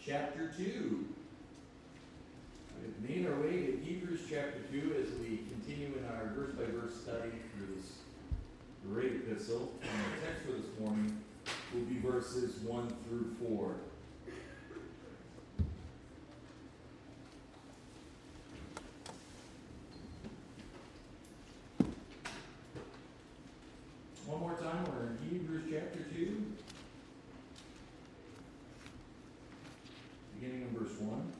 chapter 2. We've made our way to Hebrews chapter 2 as we continue in our verse-by-verse study through this great epistle. And our text for this morning will be verses 1 through 4. One more time, we're in Hebrews chapter 2, beginning in verse 1.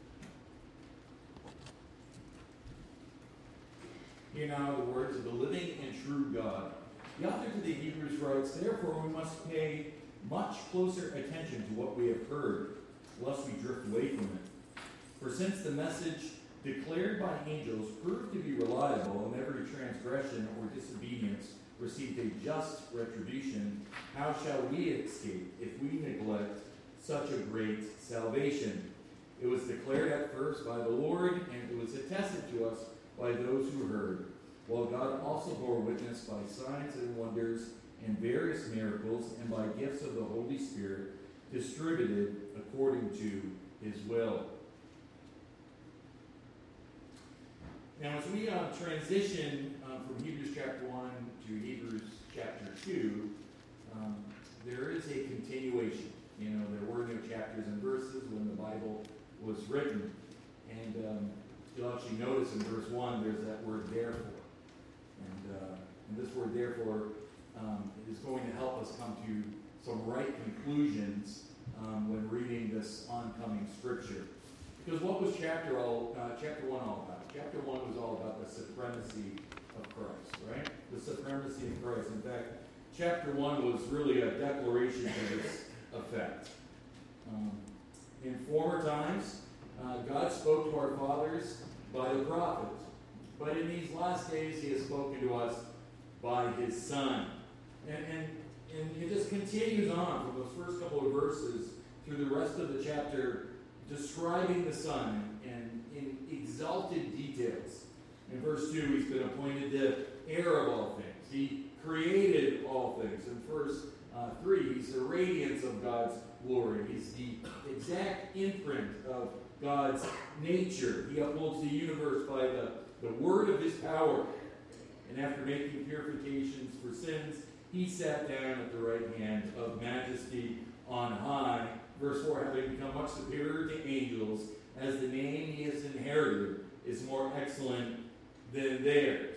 Hear now the words of the living and true God. The author to the Hebrews writes, "Therefore we must pay much closer attention to what we have heard, lest we drift away from it. For since the message declared by angels proved to be reliable, and every transgression or disobedience received a just retribution, how shall we escape if we neglect such a great salvation? It was declared at first by the Lord, and it was attested to us by those who heard, while God also bore witness by signs and wonders and various miracles and by gifts of the Holy Spirit distributed according to his will." Now, as we transition from Hebrews chapter 1 to Hebrews chapter 2, there is a continuation. You know, there were no chapters and verses when the Bible was written. And you'll actually notice in verse 1 there's that word "therefore." And this word "therefore" is going to help us come to some right conclusions when reading this oncoming scripture. Because what was chapter 1 all about? Chapter 1 was all about the supremacy of Christ, right? The supremacy of Christ. In fact, chapter 1 was really a declaration to this effect. In former times, God spoke to our fathers by the prophets. But in these last days, he has spoken to us by his Son. And it just continues on from those first couple of verses through the rest of the chapter, describing the Son and in exalted details. In verse 2, he's been appointed the heir of all things. He created all things. In verse 3, he's the radiance of God's glory. He's the exact imprint of God's nature. He upholds the universe by the word of his power. And after making purifications for sins, he sat down at the right hand of majesty on high. Verse 4, having become much superior to angels, as the name he has inherited is more excellent than theirs.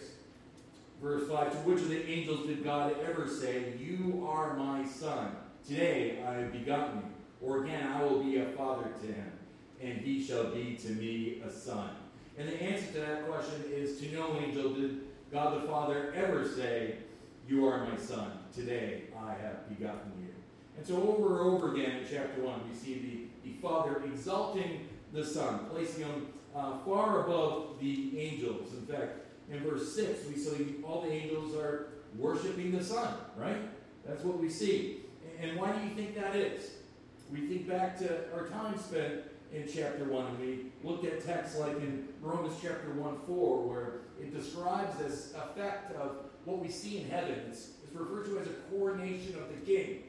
Verse 5, to which of the angels did God ever say, "You are my son, today I have begotten you"? Or again, "I will be a father to him, and he shall be to me a son"? And the answer to that question is, to no angel did God the Father ever say, "You are my son, today I have begotten you." And so over and over again in chapter 1, we see the Father exalting the Son, placing him far above the angels. In fact, in verse 6, we see all the angels are worshiping the Son, right? That's what we see. And why do you think that is? We think back to our time spent in chapter 1, and we looked at texts like in Romans chapter 1:4, where it describes this effect of what we see in heaven. It's referred to as a coronation of the king.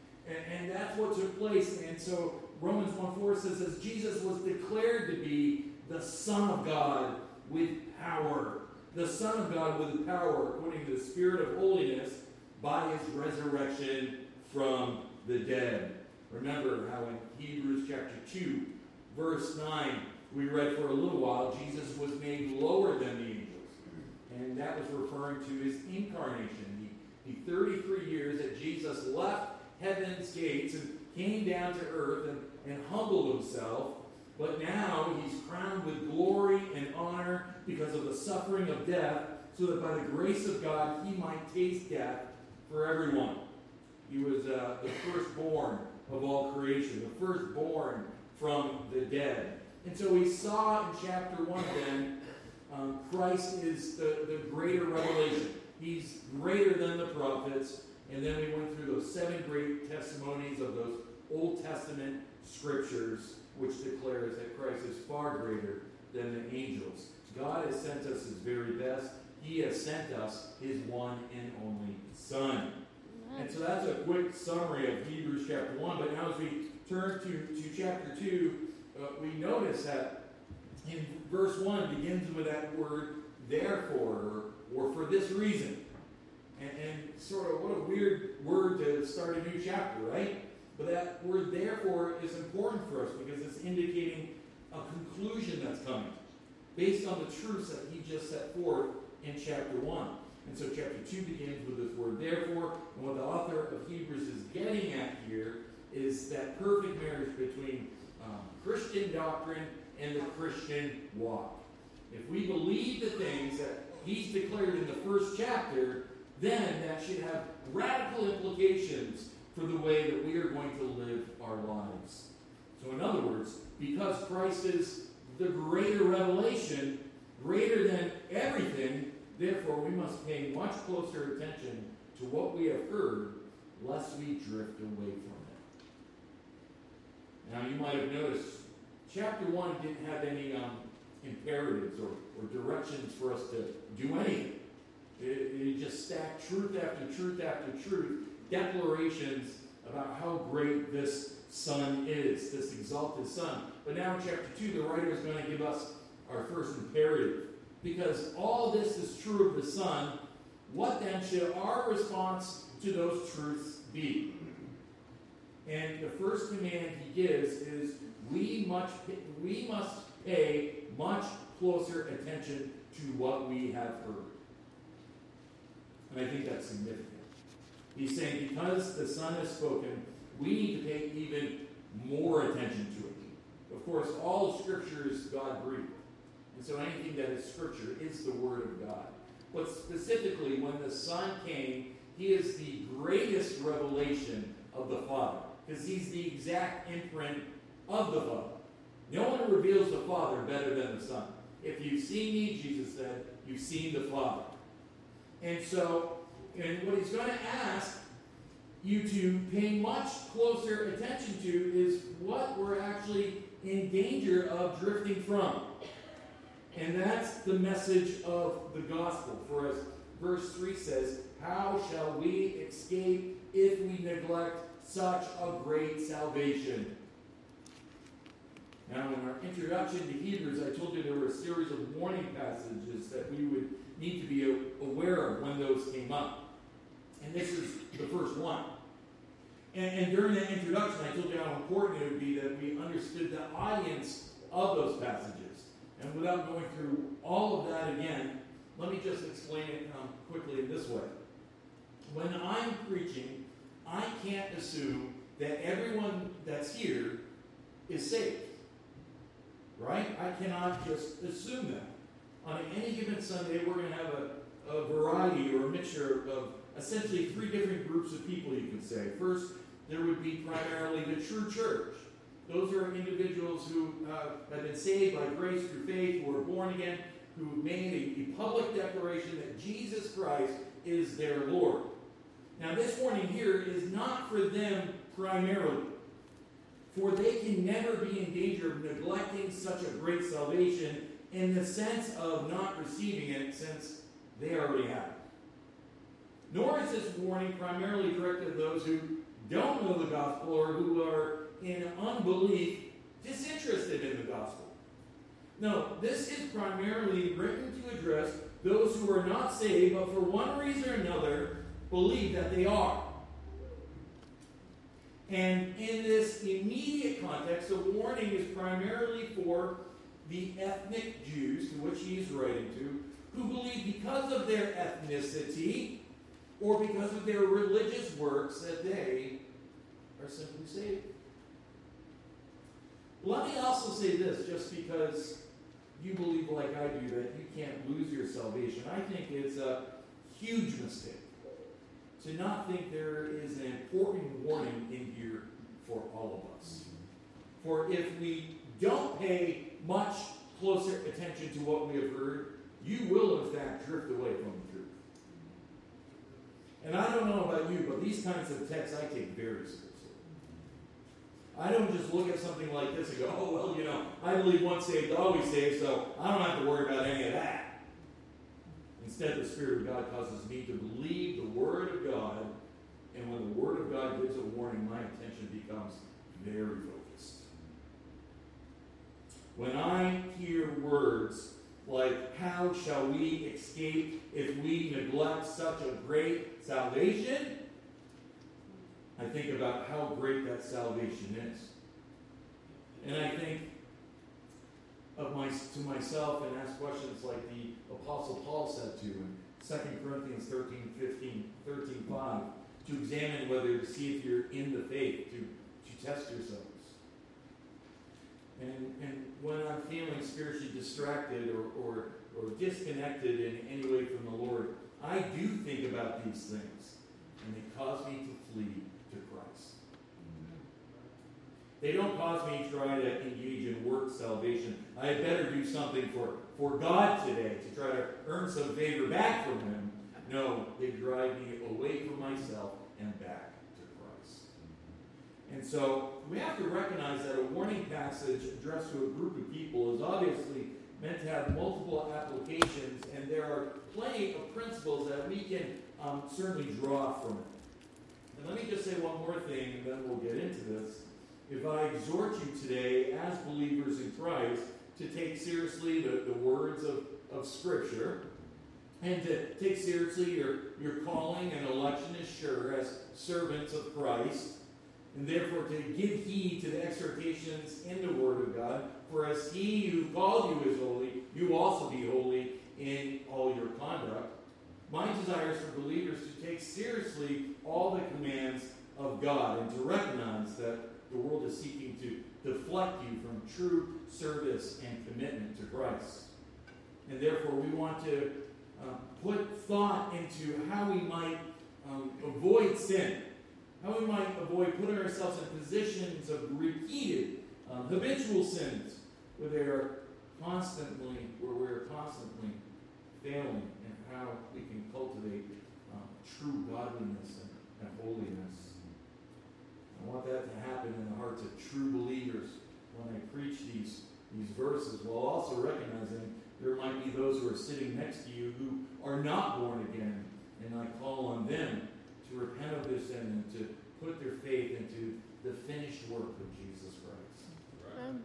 And that's what took place. And so Romans 1:4 says, as Jesus was declared to be the Son of God with power. The Son of God with power, according to the Spirit of holiness, by his resurrection from the dead. Remember how in Hebrews chapter 2, verse 9, we read for a little while, Jesus was made lower than the angels. And that was referring to his incarnation. The 33 years that Jesus left heaven's gates and came down to earth and humbled himself. But now he's crowned with glory and honor because of the suffering of death, so that by the grace of God he might taste death for everyone. He was the firstborn of all creation, the firstborn from the dead. And so we saw in chapter 1 then, Christ is the greater revelation. He's greater than the prophets. And then we went through those 7 great testimonies of those Old Testament scriptures, which declares that Christ is far greater than the angels. God has sent us his very best. He has sent us his one and only Son. And so that's a quick summary of Hebrews chapter 1. But now as we turn to chapter 2, we notice that in verse 1 begins with that word therefore, or for this reason. And sort of what a weird word to start a new chapter, right? But that word therefore is important for us because it's indicating a conclusion that's coming based on the truths that he just set forth in chapter 1. And so chapter 2 begins with this word therefore, and what the author of Hebrews is getting at here is that perfect marriage between Christian doctrine and the Christian walk. If we believe the things that he's declared in the first chapter, then that should have radical implications for the way that we are going to live our lives. So in other words, because Christ is the greater revelation, greater than everything, therefore we must pay much closer attention to what we have heard, lest we drift away from it. Now you might have noticed, chapter 1 didn't have any imperatives or directions for us to do anything. It just stacked truth after truth after truth, declarations about how great this Son is, this exalted Son. But now in chapter 2, the writer is going to give us our first imperative. Because all this is true of the Son, what then should our response to those truths be? And the first command he gives is we must pay much closer attention to what we have heard. And I think that's significant. He's saying because the Son has spoken, we need to pay even more attention to it. Of course, all Scripture is God-breathed. And so anything that is Scripture is the Word of God. But specifically, when the Son came, he is the greatest revelation of the Father. Because he's the exact imprint of the Father. No one reveals the Father better than the Son. If you've seen me, Jesus said, you've seen the Father. And so, what he's going to ask you to pay much closer attention to is what we're actually in danger of drifting from. And that's the message of the gospel. For as verse 3 says, how shall we escape if we neglect such a great salvation? Now, in our introduction to Hebrews, I told you there were a series of warning passages that we would need to be aware of when those came up. And this is the first one. And during that introduction, I told you how important it would be that we understood the audience of those passages. And without going through all of that again, let me just explain it quickly in this way. When I'm preaching, I can't assume that everyone that's here is saved. Right? I cannot just assume that. On any given Sunday, we're going to have a variety or a mixture of essentially three different groups of people, you could say. First, there would be primarily the true church. Those are individuals who have been saved by grace through faith, who are born again, who made a public declaration that Jesus Christ is their Lord. Now, this warning here is not for them primarily, for they can never be in danger of neglecting such a great salvation in the sense of not receiving it, since they already have it. Nor is this warning primarily directed at those who don't know the gospel or who are in unbelief disinterested in the gospel. No, this is primarily written to address those who are not saved, but for one reason or another believe that they are. And in this immediate context, the warning is primarily for the ethnic Jews, to which he is writing to, who believe because of their ethnicity or because of their religious works that they are simply saved. Let me also say this, just because you believe like I do that you can't lose your salvation. I think it's a huge mistake to not think there is an important warning in here for all of us. For if we don't pay much closer attention to what we have heard, you will in fact drift away from the truth. And I don't know about you, but these kinds of texts I take very seriously. I don't just look at something like this and go, oh, well, I believe once saved, always saved, so I don't have to worry about any of that. Instead, the Spirit of God causes me to believe the Word of God And when the Word of God gives a warning, my attention becomes very focused. When I hear words like, how shall we escape if we neglect such a great salvation? I think about how great that salvation is. And I think to myself and ask questions like the Apostle Paul said to in 2 Corinthians 13:5, to examine whether to see if you're in the faith, to test yourselves. And when I'm feeling spiritually distracted or disconnected in any way from the Lord, I do think about these things, and they cause me to flee to Christ. They don't cause me to try to engage in work salvation. I had better do something for God today to try to earn some favor back from Him. No, they drive me away from myself and back to Christ. And so we have to recognize that a warning passage addressed to a group of people is obviously meant to have multiple applications, and there are plenty of principles that we can certainly draw from it. And let me just say one more thing, and then we'll get into this. If I exhort you today, as believers in Christ, to take seriously the words of Scripture, and to take seriously your calling and election is sure as servants of Christ, and therefore to give heed to the exhortations in the Word of God, for as He who called you is holy, you also be holy in all your conduct. My desire is for believers to take seriously all the commands of God and to recognize that the world is seeking to deflect you from true service and commitment to Christ. And therefore we want to put thought into how we might avoid sin, how we might avoid putting ourselves in positions of repeated, habitual sins where we're constantly failing, and how we can cultivate true godliness and holiness. I want that to happen in the hearts of true believers when I preach these verses, while also recognizing there might be those who are sitting next to you who are not born again, and I call on them to repent of their sin and to put their faith into the finished work of Jesus Christ. Right.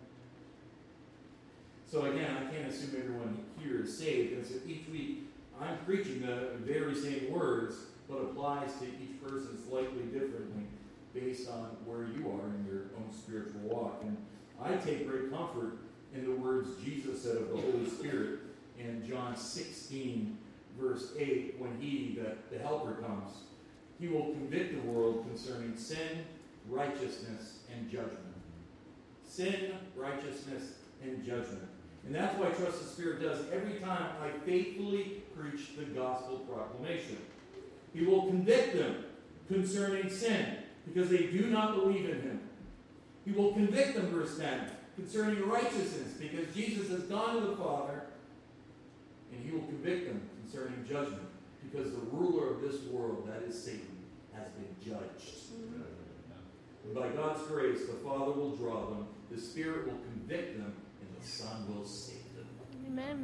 So again, I can't assume everyone here is saved, and so each week I'm preaching the very same words, but applies to each person slightly differently based on where you are in your own spiritual walk. And I take great comfort in the words Jesus said of the Holy Spirit in John 16, verse 8, when He, the Helper, comes. He will convict the world concerning sin, righteousness, and judgment. Sin, righteousness, and judgment. And that's why Trust the Spirit does every time I faithfully preach the gospel proclamation. He will convict them concerning sin, because they do not believe in Him. He will convict them, verse 10, concerning righteousness, because Jesus has gone to the Father, and He will convict them concerning judgment, because the ruler of this world, that is Satan, has been judged. And by God's grace, the Father will draw them, the Spirit will convict them, and the Son will save them. Amen.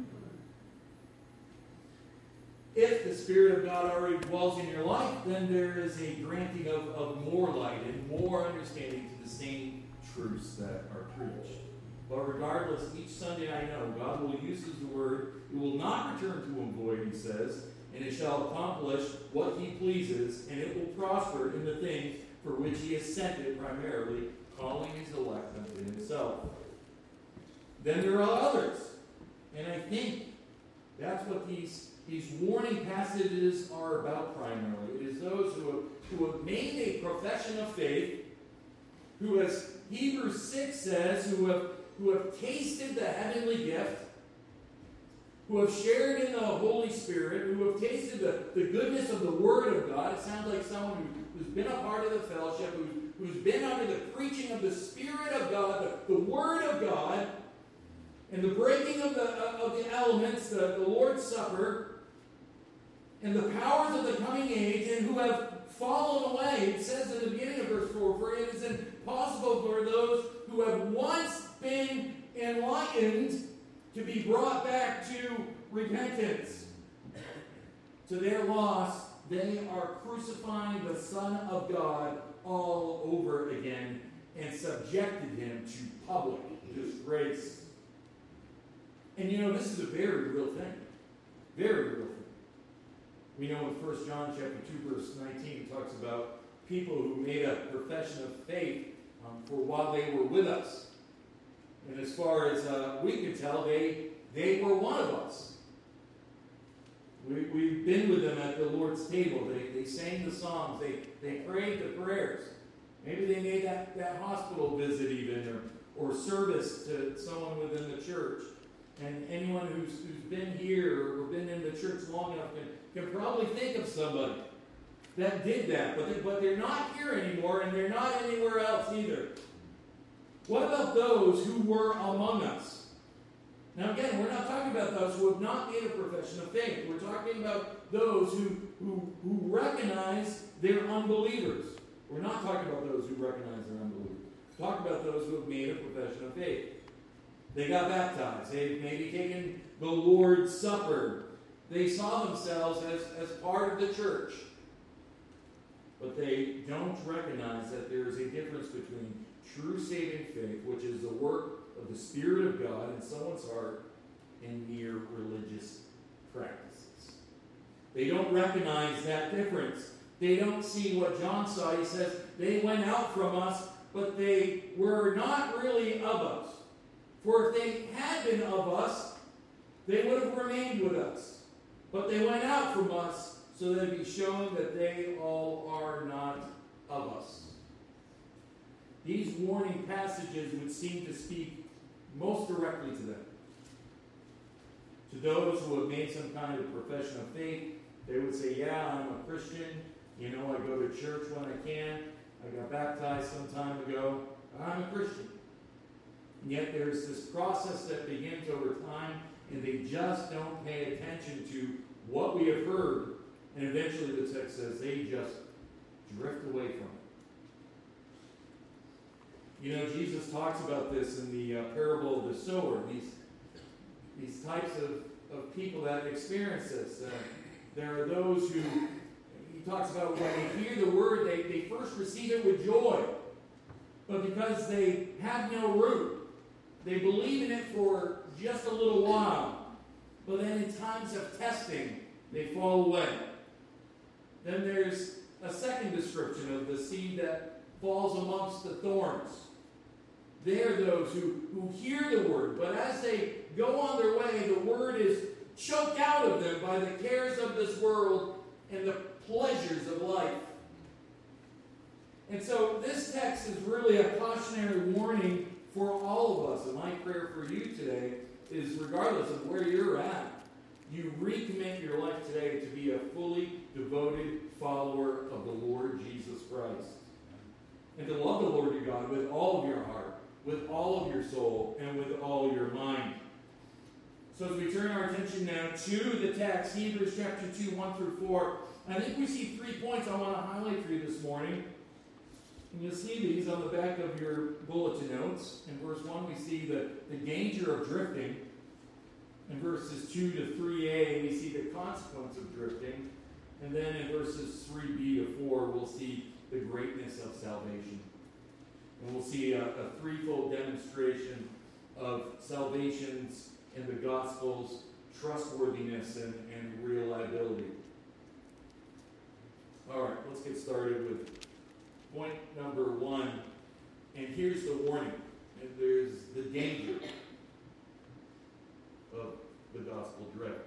If the Spirit of God already dwells in your life, then there is a granting of more light and more understanding to the same truths that are preached. But regardless, each Sunday I know God will use His word. It will not return to Him void, He says, and it shall accomplish what He pleases, and it will prosper in the things for which He has sent it, primarily calling His elect unto Himself. Then there are others, and I think that's what these warning passages are about primarily. It is those who have made a profession of faith, who, as Hebrews 6 says, who have tasted the heavenly gift, who have shared in the Holy Spirit, who have tasted the goodness of the Word of God. It sounds like someone who's been a part of the fellowship, who's been under the preaching of the Spirit of God, the Word of God, and the breaking of the elements, the Lord's Supper, and the powers of the coming age, and who have fallen away. It says in the beginning of verse 4, for it is impossible for those who have once been enlightened to be brought back to repentance. To their loss, they are crucifying the Son of God all over again and subjected him to public disgrace. And you know, this is a very real thing. Very real thing. We know in 1 John chapter 2, verse 19, it talks about people who made a profession of faith for while they were with us. And as far as we can tell, they were one of us. We've been with them at the Lord's table. They sang the songs. They prayed the prayers. Maybe they made that hospital visit even, or service to someone within the church. And anyone who's been here or been in the church long enough can probably think of somebody that did that. But they're not here anymore, and they're not anywhere else either. What about those who were among us? Now again, we're not talking about those who have not made a profession of faith. We're talking about those who recognize they're unbelievers. We're not talking about those who recognize they're unbelievers. We're talking about those who have made a profession of faith. They got baptized. They've maybe taken the Lord's Supper. They saw themselves as part of the church. But they don't recognize that there is a difference between true saving faith, which is the work of the Spirit of God in someone's heart, and mere religious practices. They don't recognize that difference. They don't see what John saw. He says, they went out from us, but they were not really of us. For if they had been of us, they would have remained with us. But they went out from us, so that it be shown that they all are not of us. These warning passages would seem to speak most directly to them. To those who have made some kind of profession of faith, they would say, yeah, I'm a Christian. You know, I go to church when I can. I got baptized some time ago. I'm a Christian. And yet there's this process that begins over time, and they just don't pay attention to what we have heard. And eventually the text says they just drift away from it. You know, Jesus talks about this in the parable of the sower. These types of people that experience this. There are those who, he talks about when they hear the word, they first receive it with joy. But because they have no root, they believe in it for just a little while. But then in times of testing, they fall away. Then there's a second description of the seed that falls amongst the thorns. They are those who hear the word, but as they go on their way, the word is choked out of them by the cares of this world and the pleasures of life. And so this text is really a cautionary warning for all of us. And my prayer for you today is, regardless of where you're at, you recommit your life today to be a fully devoted follower of the Lord Jesus Christ. And to love the Lord your God with all of your heart, with all of your soul, and with all your mind. So as we turn our attention now to the text, Hebrews chapter 2, 1 through 4, I think we see 3 points I want to highlight for you this morning. And you'll see these on the back of your bulletin notes. In verse 1, we see the danger of drifting. In verses 2 to 3a, we see the consequence of drifting. And then in verses 3b to 4, we'll see the greatness of salvation. And we'll see a threefold demonstration of salvation's and the gospel's trustworthiness and reliability. All right, let's get started with point number 1. And here's the warning. And there's the danger of the gospel drift.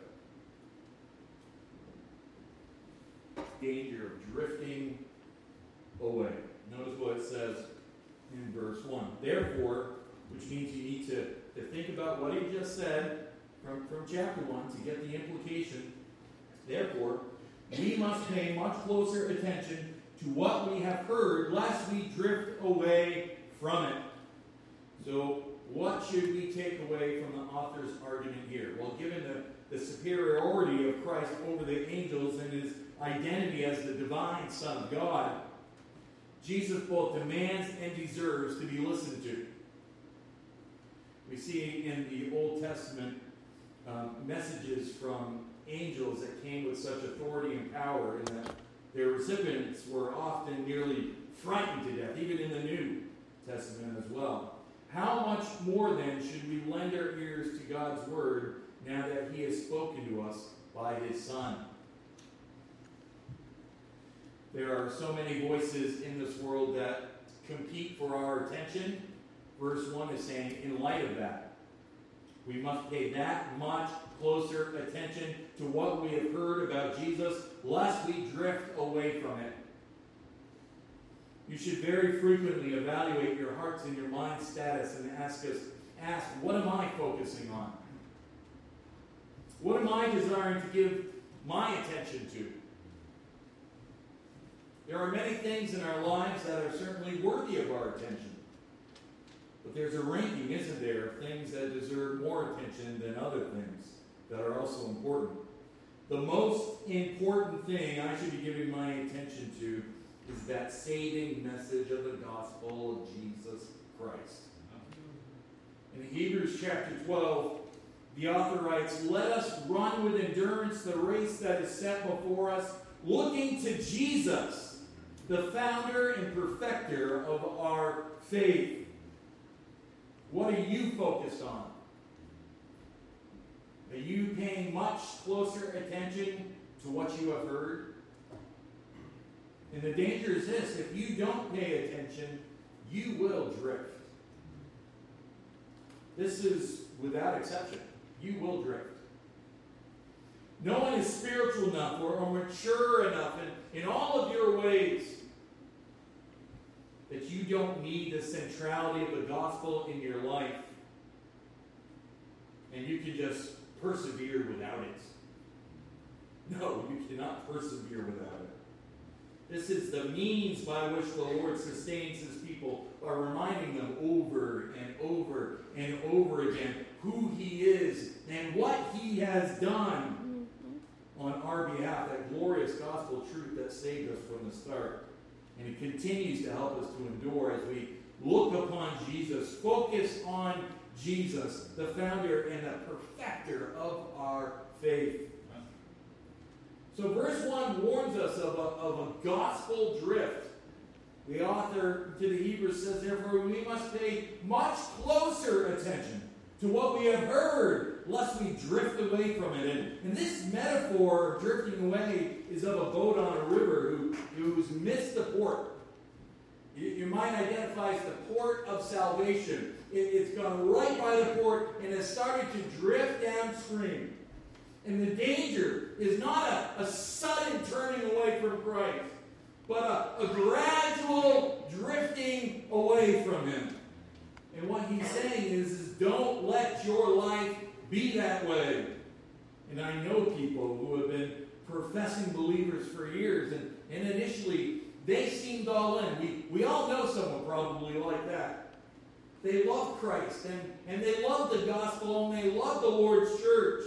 Danger of drifting away. Notice what it says in verse 1. Therefore, which means you need to think about what he just said from chapter 1 to get the implication. Therefore, we must pay much closer attention to what we have heard, lest we drift away from it. So, what should we take away from the author's argument here? Well, given the superiority of Christ over the angels and his identity as the divine Son of God, Jesus both demands and deserves to be listened to. We see in the Old Testament messages from angels that came with such authority and power, and that their recipients were often nearly frightened to death, even in the New Testament as well. How much more then should we lend our ears to God's word now that he has spoken to us by his Son? There are so many voices in this world that compete for our attention. Verse 1 is saying, in light of that, we must pay that much closer attention to what we have heard about Jesus, lest we drift away from it. You should very frequently evaluate your heart's and your mind's status and ask, what am I focusing on? What am I desiring to give my attention to? There are many things in our lives that are certainly worthy of our attention. But there's a ranking, isn't there, of things that deserve more attention than other things that are also important. The most important thing I should be giving my attention to is that saving message of the gospel of Jesus Christ. In Hebrews chapter 12, the author writes, "Let us run with endurance the race that is set before us, looking to Jesus, the founder and perfecter of our faith." What are you focused on? Are you paying much closer attention to what you have heard? And the danger is this: if you don't pay attention, you will drift. This is without exception. You will drift. No one is spiritual enough or mature enough in all of your ways that you don't need the centrality of the gospel in your life, and you can just persevere without it. No, you cannot persevere without it. This is the means by which the Lord sustains his people, by reminding them over and over and over again who he is and what he has done on our behalf, that glorious gospel truth that saved us from the start. And it continues to help us to endure as we look upon Jesus, focus on Jesus, the founder and the perfecter of our faith. So verse 1 warns us of a gospel drift. The author to the Hebrews says, therefore, we must pay much closer attention to what we have heard, lest we drift away from it. And this metaphor of drifting away is of a boat on a river who's missed the port. You might identify as the port of salvation. It's gone right by the port and has started to drift downstream. And the danger is not a sudden turning away from Christ, but a gradual drifting away from him. And what he's saying is don't let your life be that way. And I know people who have been professing believers for years, and initially they seemed all in. We all know someone probably like that. They love Christ, and they love the gospel, and they love the Lord's church.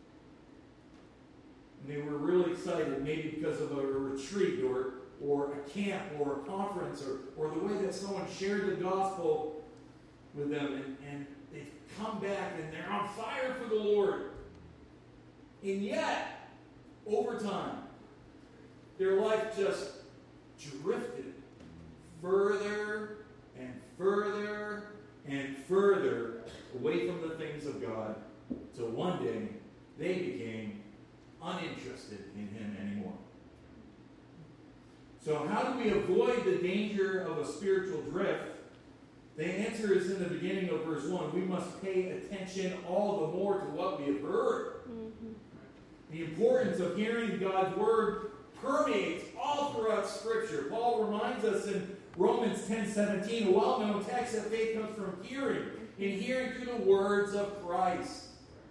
And they were really excited, maybe because of a retreat or a camp or a conference or the way that someone shared the gospel with them, and they've come back and they're on fire for the Lord. And yet, over time, their life just drifted further and further and further away from the things of God, till one day they became uninterested in him anymore. So how do we avoid the danger of a spiritual drift? The answer is in the beginning of verse 1. We must pay attention all the more to what we have heard. Mm-hmm. The importance of hearing God's word permeates all throughout Scripture. Paul reminds us in Romans 10:17, a well-known text, that faith comes from hearing, and hearing through the words of Christ.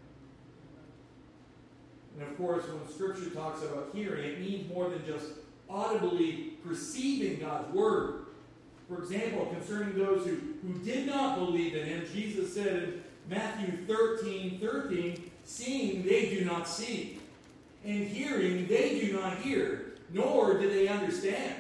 And of course, when Scripture talks about hearing, it means more than just audibly perceiving God's word. For example, concerning those who did not believe in him, Jesus said in Matthew 13:13, seeing they do not see, and hearing they do not hear, nor do they understand.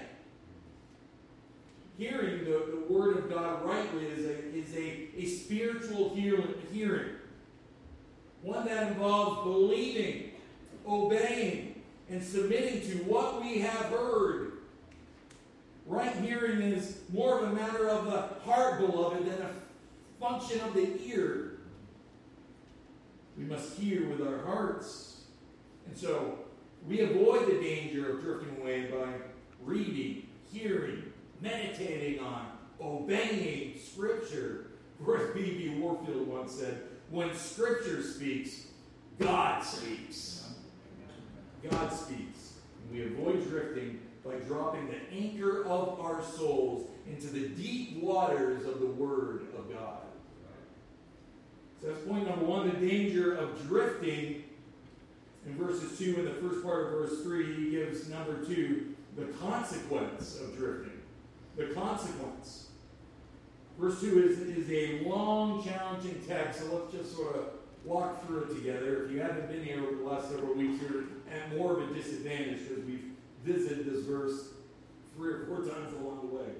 Hearing the word of God rightly is a spiritual hearing. One that involves believing obeying and submitting to what we have heard. Right hearing is more of a matter of the heart, beloved, than a function of the ear. We must hear with our hearts. And so we avoid the danger of drifting away by reading, hearing, meditating on, obeying Scripture. Or as B.B. Warfield once said, when Scripture speaks, God speaks. God speaks. And we avoid drifting by dropping the anchor of our souls into the deep waters of the Word of God. So that's point number one, the danger of drifting. In verses 2 and the first part of verse 3, he gives number 2, the consequence of drifting. The consequence. Verse 2 is a long, challenging text, so let's just sort of walk through it together. If you haven't been here over the last several weeks, you're at more of a disadvantage because we've visited this verse 3 or 4 times along the way.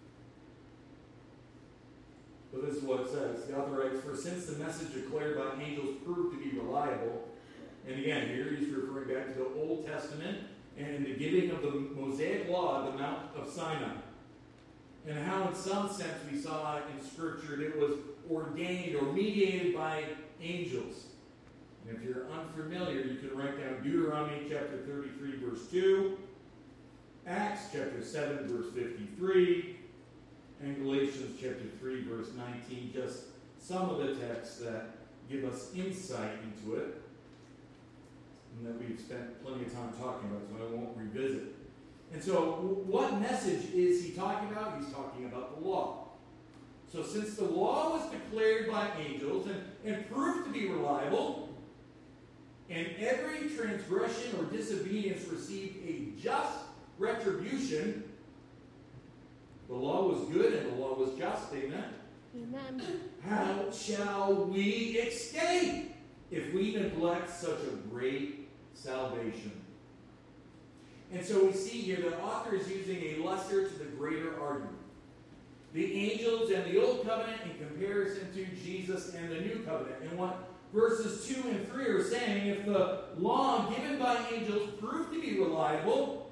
But this is what it says. The author writes, "For since the message declared by angels proved to be reliable," and again, here he's referring back to the Old Testament and the giving of the Mosaic Law at the Mount of Sinai, and how in some sense we saw in Scripture that it was ordained or mediated by angels. And if you're unfamiliar, you can write down Deuteronomy chapter 33, verse 2, Acts chapter 7, verse 53, and Galatians chapter 3, verse 19, just some of the texts that give us insight into it, and that we've spent plenty of time talking about, so I won't revisit. And so, what message is he talking about? He's talking about the law. So since the law was declared by angels and proved to be reliable, and every transgression or disobedience received a just retribution, the law was good and the law was just. Amen? Amen. How shall we escape if we neglect such a great salvation? And so we see here the author is using a lesser to the greater argument. The angels and the Old Covenant in comparison to Jesus and the New Covenant. And what verses 2 and 3 are saying, if the law given by angels proved to be reliable,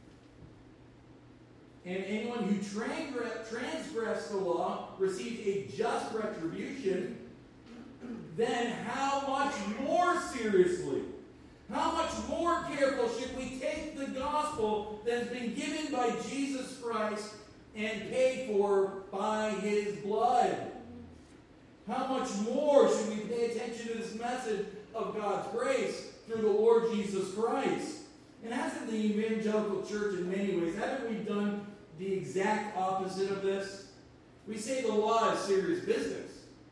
and anyone who transgressed the law received a just retribution, then how much more seriously, how much more careful should we take the gospel that has been given by Jesus Christ and paid for by His blood? How much more should we pay attention to this message of God's grace through the Lord Jesus Christ? And hasn't the evangelical church in many ways, haven't we done the exact opposite of this? We say the law is serious business.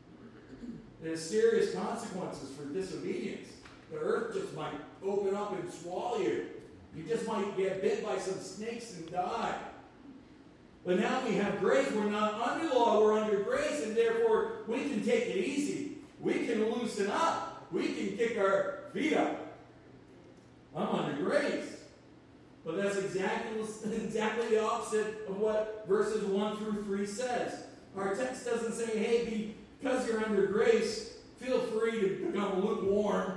It has serious consequences for disobedience. The earth just might open up and swallow you. You just might get bit by some snakes and die. But now we have grace. We're not under law, we're under grace, and therefore we can take it easy. We can loosen up. We can kick our feet up. I'm under grace. But that's exactly the opposite of what verses 1 through 3 says. Our text doesn't say, hey, because you're under grace, feel free to become lukewarm.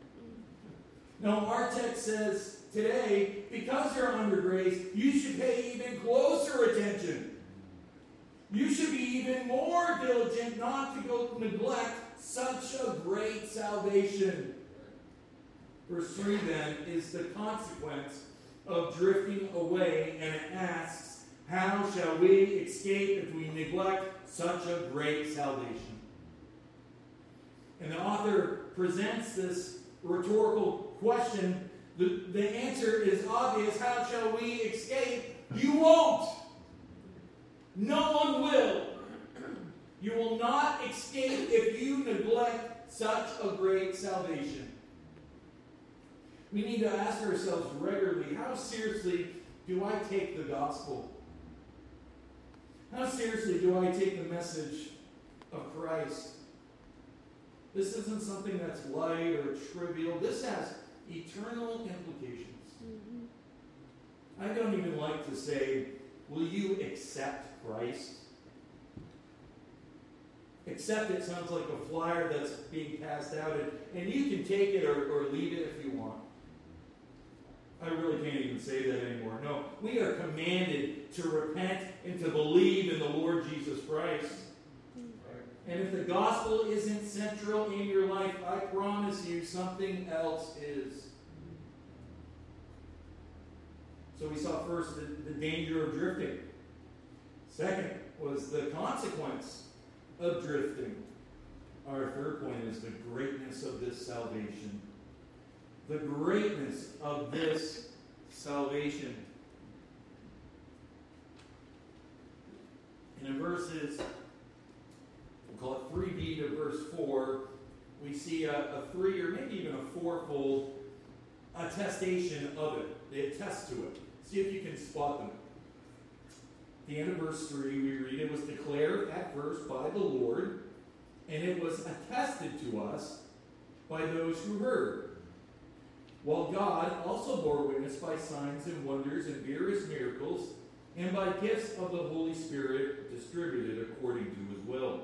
No, our text says today, because you're under grace, you should pay even closer attention. You should be even more diligent not to go neglect such a great salvation. Verse 3 then is the consequence of drifting away, and it asks, how shall we escape if we neglect such a great salvation? And the author presents this rhetorical question. The answer is obvious. How shall we escape? You won't. No one will. You will not escape if you neglect such a great salvation. We need to ask ourselves regularly, how seriously do I take the gospel? How seriously do I take the message of Christ? This isn't something that's light or trivial. This has eternal implications. I don't even like to say, will you accept Christ? Accept it sounds like a flyer that's being passed out, and you can take it or leave it if you want. I really can't even say that anymore. No, we are commanded to repent and to believe in the Lord Jesus Christ. And if the gospel isn't central in your life, I promise you something else is. So we saw first the danger of drifting. Second was the consequence of drifting. Our third point is the greatness of this salvation. The greatness of this salvation. And in verses, we'll call it 3b to verse 4, we see a three or maybe even a fourfold attestation of it. They attest to it. See if you can spot them. At the end of verse 3, we read, it was declared at first by the Lord, and it was attested to us by those who heard. While God also bore witness by signs and wonders and various miracles, and by gifts of the Holy Spirit distributed according to his will.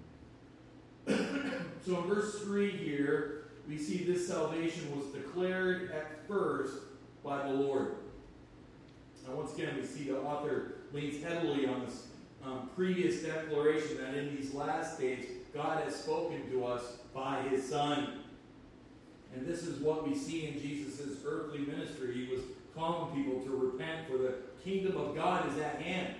So in verse 3 here, we see this salvation was declared at first by the Lord. Now once again, we see the author leans heavily on this previous declaration that in these last days, God has spoken to us by his Son. And this is what we see in Jesus' earthly ministry. He was calling people to repent, for the kingdom of God is at hand.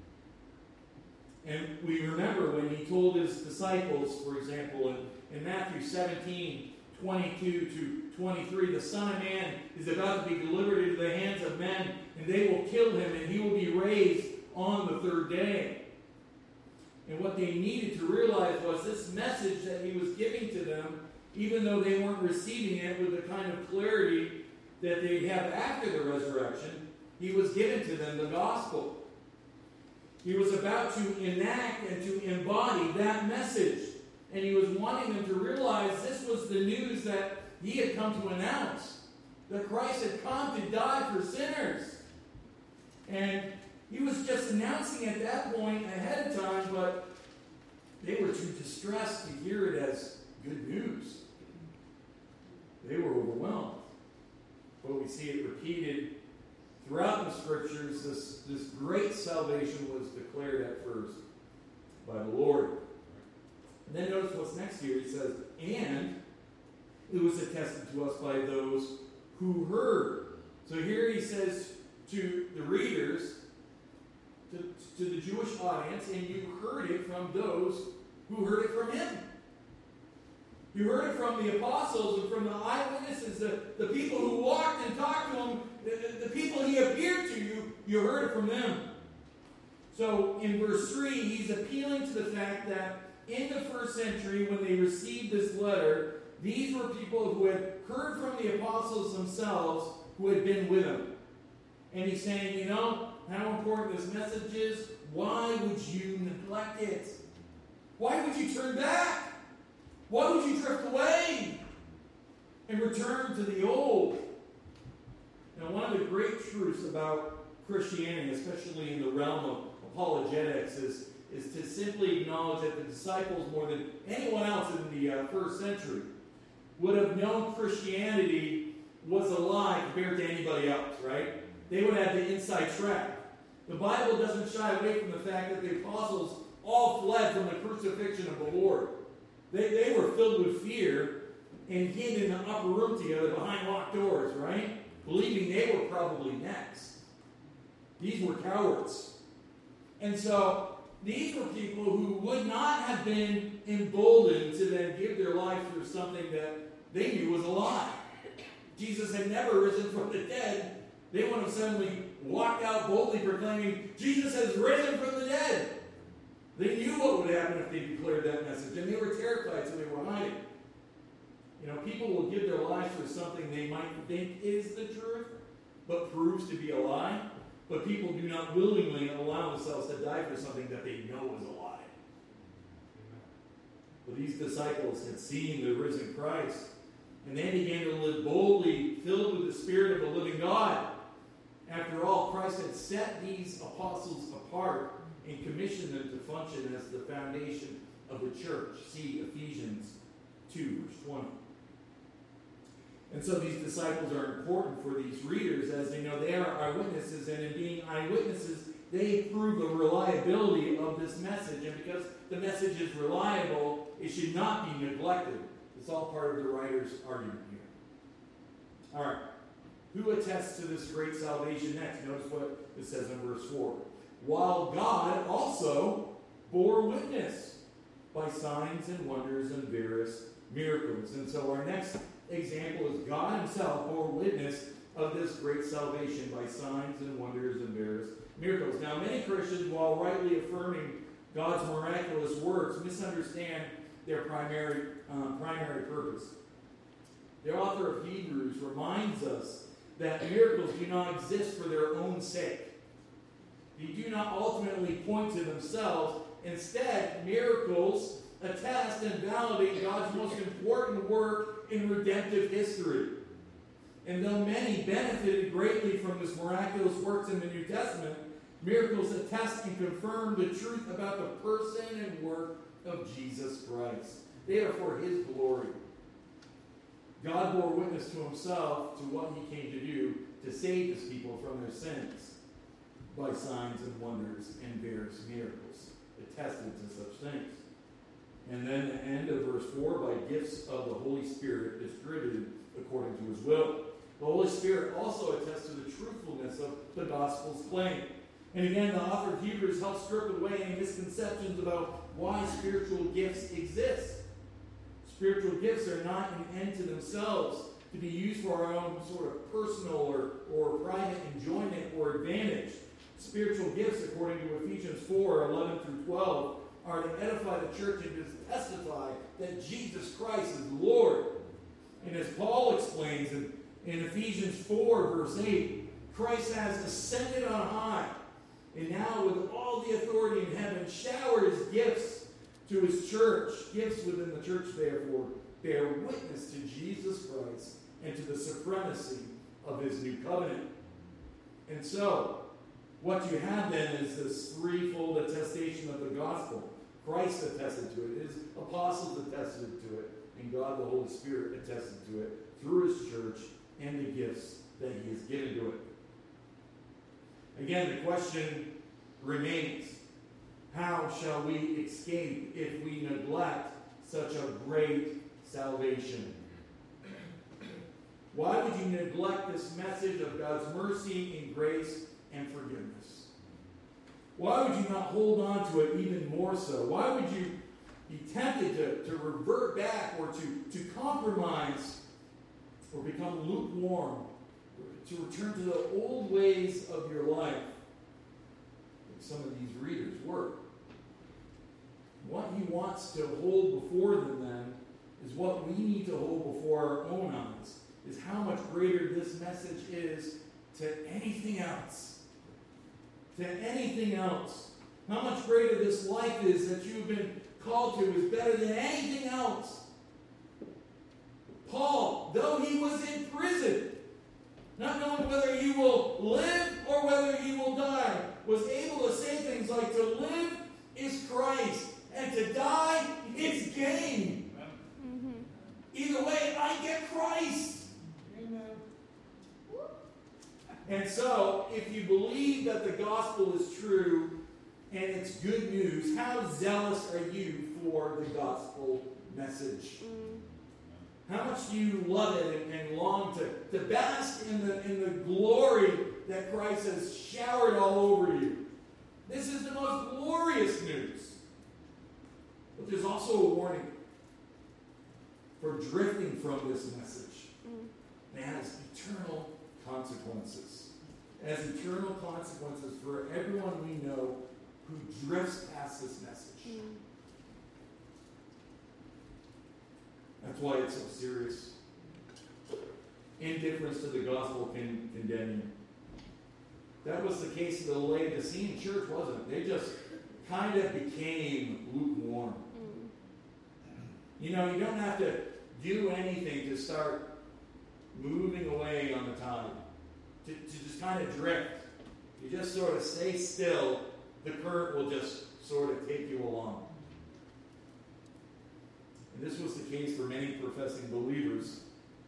And we remember when he told his disciples, for example, in Matthew 17, 22 to 23, the Son of Man is about to be delivered into the hands of men, and they will kill him, and he will be raised on the third day. And what they needed to realize was this message that he was giving to them, even though they weren't receiving it with the kind of clarity that they have after the resurrection, he was giving to them the gospel. He was about to enact and to embody that message. And he was wanting them to realize this was the news that he had come to announce. That Christ had come to die for sinners. And he was just announcing at that point ahead of time, but they were too distressed to hear it as good news. They were overwhelmed. But we see it repeated throughout the scriptures. This great salvation was declared at first by the Lord. And then notice what's next here. He says, and it was attested to us by those who heard. So here he says to the readers, to the Jewish audience, and you heard it from those who heard it from him. You heard it from the apostles and from the eyewitnesses, the people who walked and talked to him, the people he appeared to you, you heard it from them. So in verse 3, he's appealing to the fact that in the first century, when they received this letter, these were people who had heard from the apostles themselves who had been with him. And he's saying, you know, how important this message is. Why would you neglect it? Why would you turn back? Why would you drift away and return to the old? Now, one of the great truths about Christianity, especially in the realm of apologetics, is to simply acknowledge that the disciples, more than anyone else in the first century, would have known Christianity was a lie compared to anybody else, right? They would have the inside track. The Bible doesn't shy away from the fact that the apostles all fled from the crucifixion of the Lord. They were filled with fear and hid in the upper room together behind locked doors, right? Believing they were probably next. These were cowards. And so these were people who would not have been emboldened to then give their life for something that they knew was a lie. Jesus had never risen from the dead. They would have suddenly walked out boldly proclaiming, Jesus has risen from the dead. They knew what would happen if they declared that message, and they were terrified, so they were hiding. You know, people will give their lives for something they might think is the truth, but proves to be a lie. But people do not willingly allow themselves to die for something that they know is a lie. But these disciples had seen the risen Christ, and they began to live boldly, filled with the Spirit of the living God. After all, Christ had set these apostles apart and commissioned them to function as the foundation of the church. See Ephesians 2, verse 20. And so these disciples are important for these readers, as they know they are eyewitnesses, and in being eyewitnesses, they prove the reliability of this message. And because the message is reliable, it should not be neglected. It's all part of the writer's argument here. All right. Who attests to this great salvation next? Notice what it says in verse 4. While God also bore witness by signs and wonders and various miracles. And so our next example is God himself bore witness of this great salvation by signs and wonders and various miracles. Now, many Christians, while rightly affirming God's miraculous works, misunderstand their primary purpose. The author of Hebrews reminds us that miracles do not exist for their own sake. They do not ultimately point to themselves. Instead, miracles attest and validate God's most important work in redemptive history. And though many benefited greatly from this miraculous works in the New Testament, miracles attest and confirm the truth about the person and work of Jesus Christ. They are for his glory. God bore witness to himself to what he came to do to save his people from their sins by signs and wonders and various miracles attested to such things. And then the end of verse 4, by gifts of the Holy Spirit distributed according to his will. The Holy Spirit also attests to the truthfulness of the gospel's claim. And again, the author of Hebrews helps strip away any misconceptions about why spiritual gifts exist. Spiritual gifts are not an end to themselves to be used for our own sort of personal or private enjoyment or advantage. Spiritual gifts, according to Ephesians 4, 11 through 12, are to edify the church and to testify that Jesus Christ is Lord. And as Paul explains in Ephesians 4, verse 8, Christ has ascended on high, and now with all the authority in heaven, showers gifts to his church. Gifts within the church, therefore, bear witness to Jesus Christ and to the supremacy of his new covenant. And so, what you have then is this threefold attestation of the gospel. Christ attested to it, his apostles attested to it, and God the Holy Spirit attested to it through his church and the gifts that he has given to it. Again, the question remains, how shall we escape if we neglect such a great salvation? Why would you neglect this message of God's mercy and grace and forgiveness? Why would you not hold on to it even more so? Why would you be tempted to revert back or to compromise or become lukewarm, to return to the old ways of your life, like some of these readers were? What he wants to hold before them then is what we need to hold before our own eyes, is how much greater this message is to anything else. To anything else. How much greater this life is that you've been called to is better than anything else. Paul, though he was in prison, not knowing whether he will live or whether he will die, was able to say things like, to live is Christ, and to die is gain. Mm-hmm. Either way, I get Christ. Amen. And so, if you believe that the gospel is true and it's good news, how zealous are you for the gospel message? How much do you love it and long to bask in the glory that Christ has showered all over you? This is the most glorious news. But there's also a warning for drifting from this message. It has eternal consequences. It has eternal consequences for everyone we know who drifts past this message. That's why it's so serious. Indifference to the gospel can condemn you. That was the case of the Laodicean church, wasn't it? They just kind of became lukewarm. You know, you don't have to do anything to start moving away on the tide, to just kind of drift. You just sort of stay still, the current will just sort of take you along. And this was the case for many professing believers.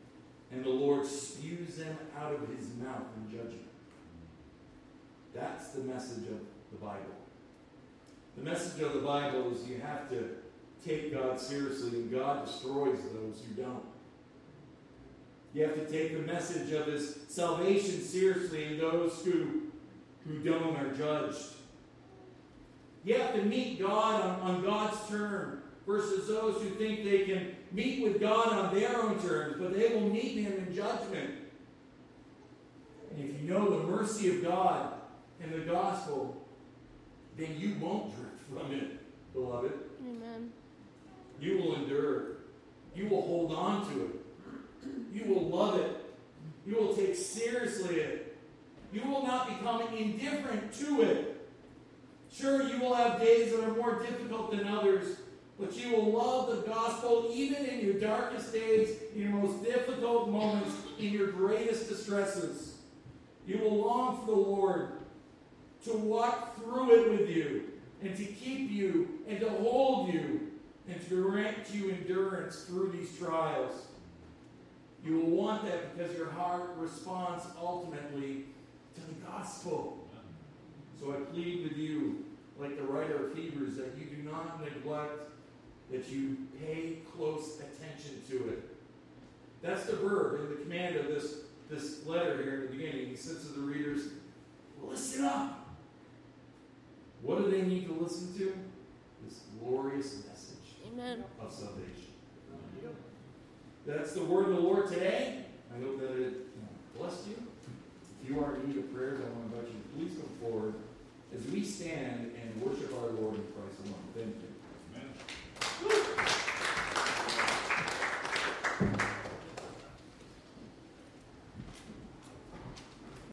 and the Lord spews them out of his mouth in judgment. That's the message of the Bible. The message of the Bible is you have to take God seriously, and God destroys those who don't. You have to take the message of his salvation seriously, and those who don't are judged. You have to meet God on God's terms versus those who think they can meet with God on their own terms, but they will meet him in judgment. And if you know the mercy of God and the gospel, then you won't drift from it, beloved. Amen. You will endure. You will hold on to it. You will love it. You will take seriously it. You will not become indifferent to it. Sure, you will have days that are more difficult than others, but you will love the gospel even in your darkest days, in your most difficult moments, in your greatest distresses. You will long for the Lord to walk through it with you, and to keep you, and to hold you, and to grant you endurance through these trials. You will want that because your heart responds ultimately to the gospel. So I plead with you, like the writer of Hebrews, that you do not neglect, that you pay close attention to it. That's the verb in the command of this letter here in the beginning. He says to the readers, listen up. What do they need to listen to? This glorious message Amen. of salvation. That's the word of the Lord today. I hope that it blessed you. If you are in need of prayers, I want to invite you to please come forward as we stand and worship our Lord in Christ alone. Thank you.